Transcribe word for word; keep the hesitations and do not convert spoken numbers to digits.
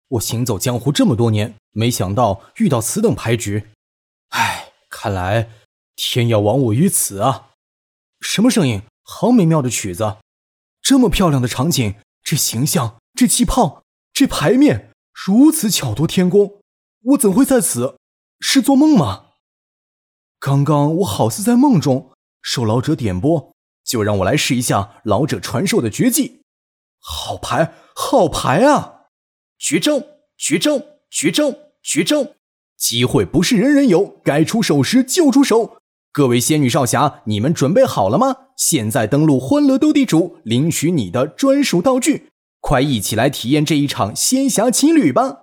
我行走江湖这么多年，没想到遇到此等牌局。唉，看来天要亡我于此啊！什么声音？好美妙的曲子，这么漂亮的场景，这形象，这气泡，这牌面，如此巧夺天工，我怎会在此？是做梦吗？刚刚我好似在梦中，受老者点拨，就让我来试一下老者传授的绝技。好牌，好牌啊！绝招，绝招，绝招，绝招！机会不是人人有，该出手时就出手。各位仙女少侠，你们准备好了吗？现在登录欢乐斗地主，领取你的专属道具，快一起来体验这一场仙侠情侣吧！